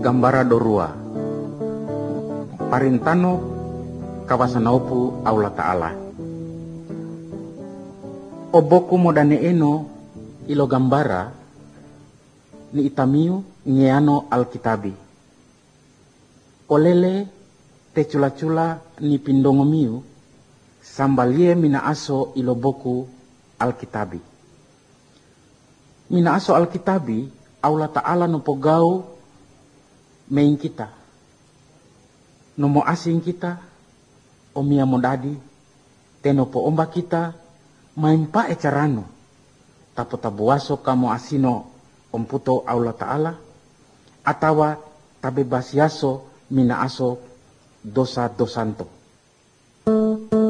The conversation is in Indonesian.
Gambara dorua parintano kawasanaupu Allah Ta'ala. Oboku modane eno ilo gambara ni itamiu ngeano alkitabi. Olele te cula-cula ni pindongomiu sambalie mina aso ilo boku alkitabi. Mina aso alkitabi Allah Ta'ala no pogau main kita. Nomo asing kita omia modadi teno po omba kita main pa ecarano tapo tabuaso kamo asino omputo Allah Ta'ala atawa tabebasiaso mina aso dosa dosanto.